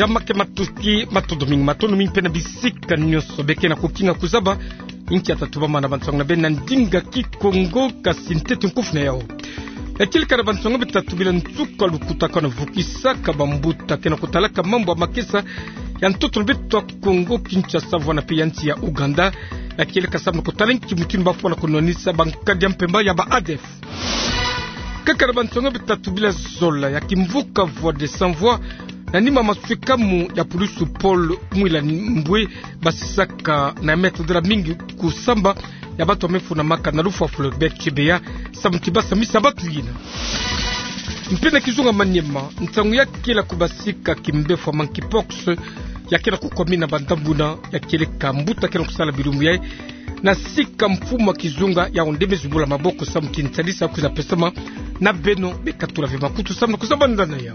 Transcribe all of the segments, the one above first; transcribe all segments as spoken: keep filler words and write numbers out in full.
jamake matuki matodoming matonomi pena bisika nyoso bekena kukinga kuzaba inki atatubama na bansonga na bena ndinga ki Kongo kasintetu nkufuna yao yakili kana bansonga bitatu bila ntuka lukutaka na vukisaka bambuta kena kutalaka mambo makisa ya ntoto bitwa Kongo Kinshasa vana pia nchi ya Uganda yakili kasabna kutalenki mutini bafu na kunonisa bankadi mpemba ya ba A D F kakana bansonga bitatu bila zola yakimvuka voix de sans voix na nima maswikamu ya polisu Paul Mwila Mbwe basisaka na metro de la mingi kusamba ya batu wamefu na maka na lufu wa Floribert Chebeya samtibasa misa batu yina mpena kizunga Manyema ntangu ya kila kubasika kimbefu wa monkeypox ya kila kukwamina bandambuna ya kile kambuta kila kusala bilumu yae na sika mfumo kizunga ya ondeme zubula maboko samti ntalisa kuza pesama na beno bekatura vima kutu samna kuzaba ndana yao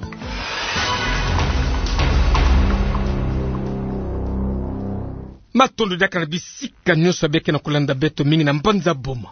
matondo daka na bisika nyoso beke na kulanda beto mingi na mbanza boma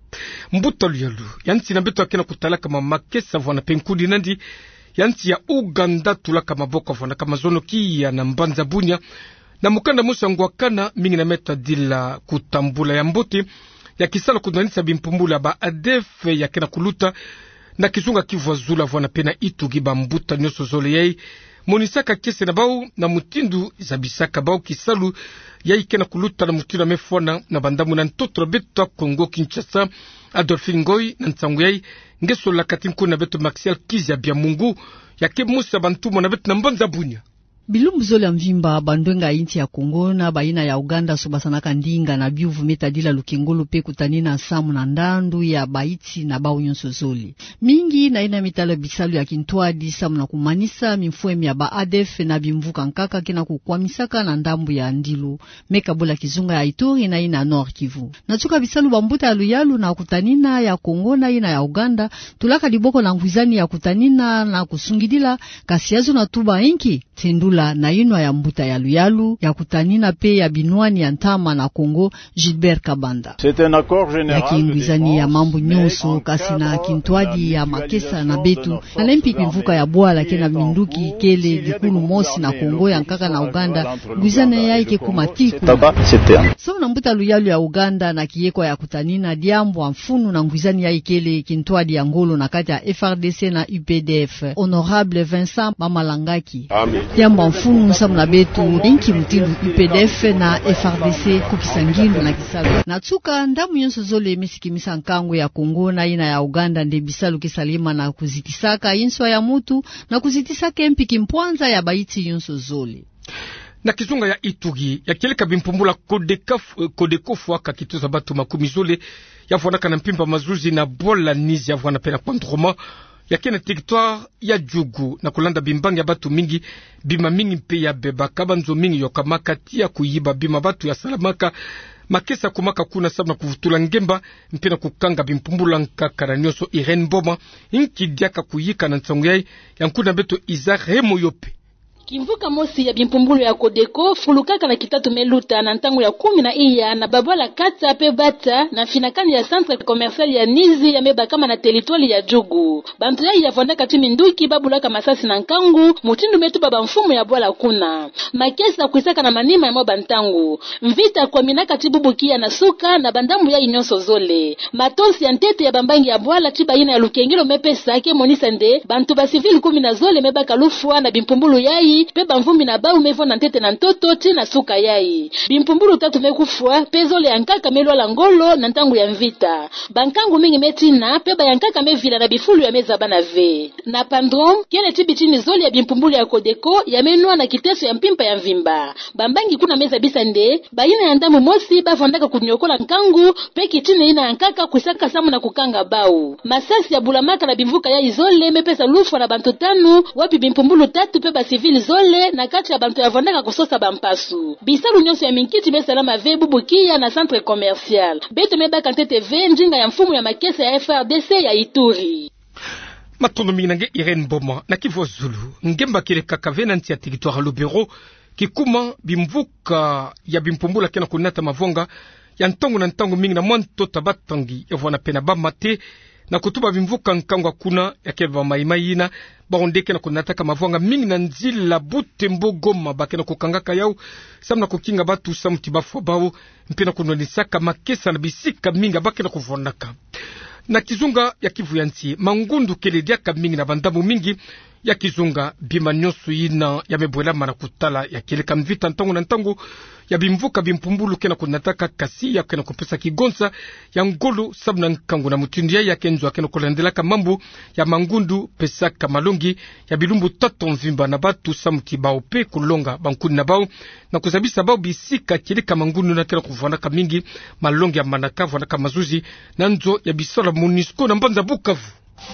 mbuta luyalu yansi na beto akena kutalaka mamakesa vwana penkudi nandi yansi ya Uganda tulaka maboko vwana kama zono kia na mbanza bunya na mukanda musa ngwakana mingi na meta dila kutambula ya mbote ya kisala kunanisa bimpumbula ba A D F ya kena kuluta na kizunga kivwazula vwana pena itugi ba mbuta nyoso zole yei monisaka kese na bau na mutindu zabisaka bau kisalu yai kena kuluta na mutindu mefona na bandamu na ntoto beto Kongo Kinshasa Adolphine Ngoy na nsangu yai ngeso la katinku na beto Maxiel Kizia bia Mungu yake musa bantumo na beto na mbanza bunya bilumbu zole ya mvimba bandwenga inti ya Kongo na baina ya Uganda subasanaka ndinga na biuvu metadila lukengolo pe kutanina samu na ndandu ya baiti na bau nyonso zole mingi na ina mitalo bisalu ya kintwadi samu na kumanisa mimfuemi ya ba A D F na bimvuka nkaka kena kukwamisaka na ndambu ya ndilu mekabula kizunga ya Ituri na ina Nord Kivu na tuka bisalu bambuta ya luyalu na kutanina ya Kongo na ina ya Uganda tulaka liboko na ngwizani ya kutanina na kusungidila kasiazo na tuba inki tendula na inwa ya mbuta ya luyalu ya kutanina pe ya binwani ya Ntama na Kongo Gilbert Kabanda ya kiingwizani ya mambu nyonso kasi na kintwadi ya makesa na betu alempi kimvuka ya bwala kena minduki ikele dikulu mosi na Kongo ya nkaka na Uganda ngwizani ya ike kumatiku so na mbuta luyalu ya Uganda na kiyeko ya kutanina diambu wa mfunu na ngwizani ya ikele kintwadi ya ngolo na kati ya F R D C na U P D F Honorable Vincent Mamalangaki diambu mfunu msamu na betu inki mtindu U P D F na F R D C kukisangindo na kisalu na tsuka ndamu yonso zole misikimisa nkangu ya Kongo na ina ya Uganda nde bisalu kisalima na kuzitisaka inswa ya mutu na kuzitisaka mpiki mpwanza ya baiti yonso zole na kizunga ya Ituri ya keleka bimpumbula kodekafu kodekofu waka kituza batu makumi zole ya vwanaka na mpimba mazuzi na bola nizi ya vwana pena kondroma ya kena territoire ya Jugu na kulanda bimbangi ya batu mingi bima mingi mpe ya beba kabanzo mingi yokamaka tia kuyiba bima batu ya salamaka makesa kumaka kuna sabna kuvutula ngemba mpena kukanga bimpumbula nkaka na nyoso Irene Boma inki diaka kuyika na nsangu yai yankuna beto Isaac Hemo yope Kimvuka mosi ya bimpumbulu ya Kodeko fulukaka na kitatu meluta na ntangu ya kumi na iya na babala kata pe bata na finakani ya centre commercial ya Nizi ya meba kama na territoire ya Jugu. Bantu ya ya vonda kati minduki babulaka masasi na nkangu mutindu metu baba mfumu ya bwala kuna. Makesa kuisaka na manima ya mwa ntangu. Mvita kwa minaka tibubukia na suka na bandamu ya inyonso zole. Matosi ya ntete ya bambangi ya bwala tiba ina ya lukengilo mepesa ake monisande bantu ba civil kumi na zole meba kalufua na bimpumbulu yai pe bamvumbi na bau mevo na ntete na ntoto ti na suka yai bimpumbulu tatu mekufua pezo le yankaka melo la ngolo na ntangu ya mvita bankangu mingi metina pe bayankaka mevila na bifulu ya meza bana ve na pandrom kene tibitini zoli ya bimpumbulu ya Kodeko ya menwa na kiteso ya mpimpa ya mvimba bambangi kuna meza bisande bayina ya ndamu mosi bavondaka kunyokola nkangu pe kitine ina yankaka kusaka samu na kukanga bau masasi ya bulamaka na bimvuka ya izole mepesa lufu na bantu tanu wapi bimpumbulu tatu pe ba civil zole na kati ya bantu ya vondaka kusosa bampasu bisalu nyonso ya minkiti mesalama ve bubukia na centre commercial beto mebaka ntete ve njinga ya mfumu ya makesa ya F R D C ya Ituri matondo mingi Irene Boma na Kivu Zulu ngemba kile kakavena nti ya territoire Lubero kikuma bimvuka ya bimpumbula kena kunata mavonga ya ntongo na ntongo mingi na mwanto tabatangi evwana pena ba mate na kutuba bimvuka nkangwa kuna yake ba maimaina baondeke na kunataka mavwanga mingi na nzila Butembo Goma bakena kukangaka yao samna kukinga batu samti bafwa bao mpena kunonisaka makesa na bisika mingi bakena kuvonaka na kizunga ya Kivu ya nti mangundu kelediaka mingi na bandamu mingi ya kizunga bima nyosu ina ya mebwela mana kutala ya keleka mvita ntangu na ntangu ya bimvuka bimpumbulu kena kunataka kasi ya kena kupesa kigonsa ya ngolu sabna nkangu na mutundia ya kenzo ya kena kulandelaka mambu ya mangundu pesaka malongi ya bilumbu tato mvimba na batu samuti bao pe kulonga bankuni na bao na kuzabisa bao bisika keleka mangundu na kena kuvanaka mingi malongi ya manaka vanaka mazuzi na nzo ya bisola Monisco na mbanza Bukavu.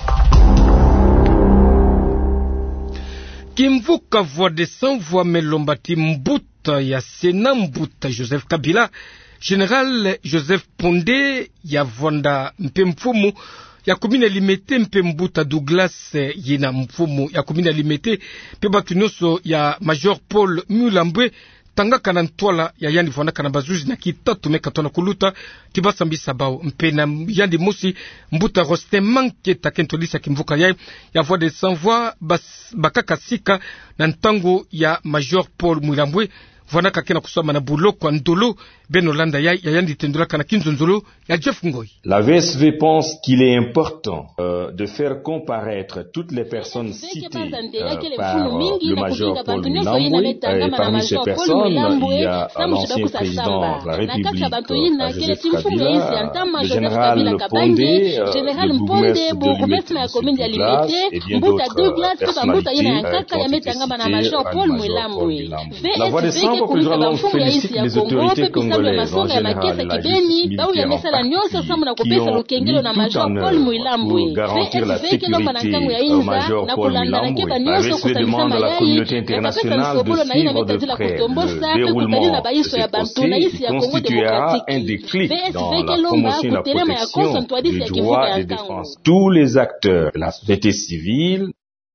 Kimvuka voix de sans voix melombati mbuta ya Sena mbuta Joseph Kabila, General Joseph Ponde ya vonda mpe mfumu ya kumina limete mpe mbuta Douglas yina mfumu ya kumina limete pe batu nyonso ya Major Paul Mulambwe tanga kana ntwala ya yandi vona kana bazuzi na kitatu meka tona kuluta tibasambisa bao mpena yandi musi mbuta roste manke takentolisa kimvuka yai ya voix de sans voix bas bakaka sika na ntango ya Major Paul Mulambwe vona kakena kusoma na buloko ndolo benolanda yai ya yandi tendula kana kinzonzolo ya Jeff Ngoi. La V S V pense qu'il est important euh, de faire comparaître toutes les personnes citées euh, par le Major Paul Mulambwe, et parmi ces personnes il y a l'ancien président de la République euh, Joseph Kabila, le général Pondé, euh, le bourgmestre de l'Université et bien d'autres personnalités qui ont été citées par le Major Paul Mulambwe. La voix des sans-voix que nous allons féliciter les autorités congolaises en général, la justice militaire en partie, qui ont mis tout en œuvre pour garantir la sécurité au Major Paul Mulambwe. La V S V demande à la communauté internationale de suivre de près le déroulement de ce procès qui constituera un déclic dans la promotion et la protection des droits et des défenses. Tous les acteurs de la société civile.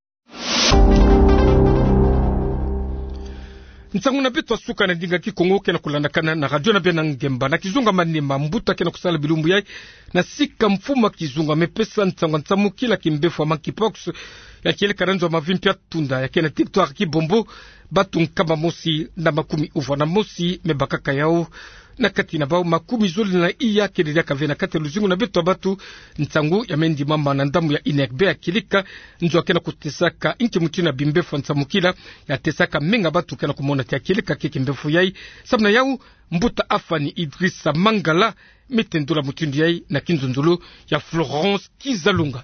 Ntangu na bitu asuka na dinga ki Kongo kena kulandakana na radio na bena ngemba na kizunga manema mbuta kena kusala bilumbu yai na sika mfuma kizunga mepesa ntangu ntamu kila kimbefu wa monkeypox ya kile karanzo mavimpia tunda ya kena territoire ki bombo batu nkama mosi na makumi uva na mosi mebakaka yao na kati na bao makumi zoli na iya kelelia kavena kati luzingu na beto batu ntangu ya mendi mama na ndamu ya inerbe ya kilika nzo akena kutesaka inki mutina bimbefu ntamukila ya tesaka menga batu kena kumona tia kilika keki mbefu yai sabna yau mbuta afani Idrissa Mangala metendula mutundi yai na kinzunzulu ya Florence Kizalunga.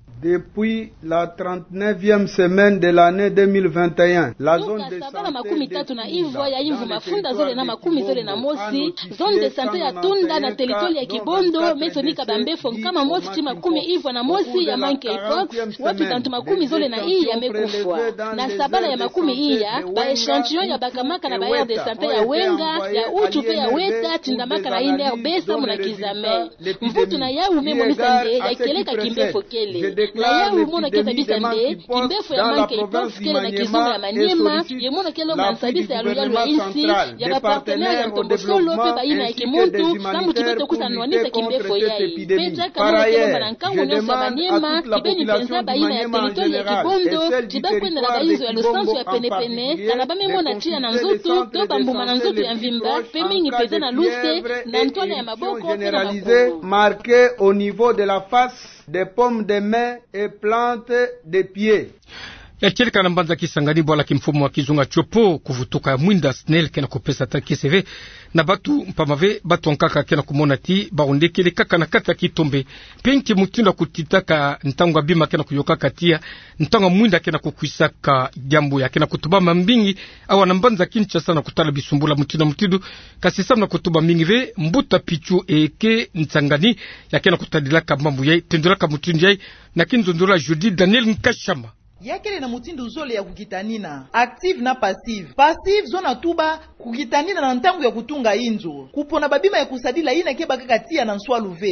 Depuis la trente-neuvième semaine de l'année deux mille vingt et un, la zone de santé makumi tatu na Ivwa ya Imvu mafunda zole na makumi zole na mosi, zone de santé ya Tunda na territoire ya Kibondo, metonika bambefo kama mosi tima makumi Ivwa na mosi ya monkeypox, watu tantu makumi zole na iya ya mekufwa. Na sabala ya makumi iya, ba echantion ya bakamaka na ba de santé ya Wenga, ya Uchu pe ya Weta, tindamaka na iner besa muna Kizame. Mvutu na ya ume monisande ya keleka kimbefo kele. Na ya umona kesa bisande, kimbefu ya monkeypox kele na kizunga ya Maniema, yemona kele mansabisa ya luya luya insi, ya ba partenaire ya Ntombo Solo, pe ba ina ya Kimuntu, samu kibeto kusanwanisa kimbefu yai. Peja kamona kele manankangu nyosa ya Maniema, kibeni penza ba ina ya teritori ya Kibondo, jibakwe na baizo ya lusansu ya penepene, kanabame mona chia na nzutu, to bambuma na nzutu ya Mvimba, pe mingi peze na luse, na ntole ya maboko, pe na makuru. Marqué au niveau de la face des pommes de main et plantes de pieds. Ya kilika na mbanza kisangani bwala kimfumo wa kizunga chopo kuvutuka ya mwinda snel kena kupesa ta kiseve na batu mpamave batu nkaka kena kumona ti baonde kele kaka na kata kitombe penki mutinda kutitaka ntangwa bima kena kuyoka katia ntanga mwinda kena kukwisaka jambo ya kena kutuba mambingi awa na mbanza kincha sana kutala bisumbula mutinda mutidu kasi samna kutuba mingi ve mbuta pichu eke ntangani ya kena kutadilaka mambu yai tendulaka mutinda yai na kinzondula Judi Daniel Nkashama yakele na mutindu zole ya kukitanina active na passive passive zona tuba kukitanina na ntangu ya kutunga inzo kupona babima ya kusadila ina keba kakatia na nswaluve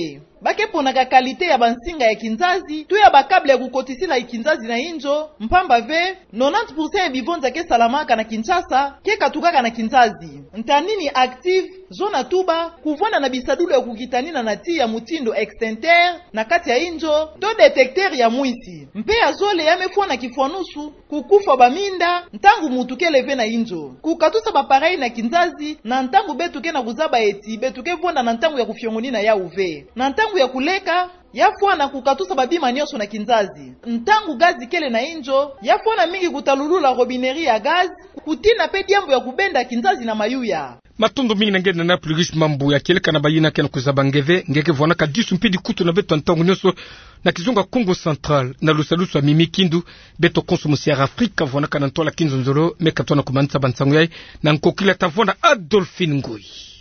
bakeponaka kalite ya bansinga ya kinzazi tu ya bakable ya kukotisila ikinzazi na injo mpamba ve noventa pourcent ya bibonza ke salamaka na Kinshasa ke katukaka na kinzazi ntanini active zona tuba kuvona na bisadulu ya kukitanina na ti ya mutindo extenter na kati ya injo to detecteur ya mwisi mpe ya zole yamefua na kifuanusu kukufa baminda ntangu mutuke leve na injo kukatusa baparei na kinzazi na ntangu betuke na kuzaba eti betuke vonda na ntangu ya kufyongoni ya uve na ntangu ya kuleka yafua na kukatusa babima nyoso na kinzazi ntangu gazi kele na injo yafua na mingi kutalulula robineri ya gazi kutina pe diambo ya kubenda kinzazi na mayuya matondo mingi nangena na plurish mambo ya keleka na bayina kena kuzaba ngeve ngeke vwana ka disu mpidi kutu na beto ntangu nyoso na kizunga Congo Central na lusalusu wa mimi kindu beto konsumosi ya Afrika vwana ka nantola kinzo nzolo meka tona kumanisa bansangu yai na nkokila ta vwana Adolphine Ngoi.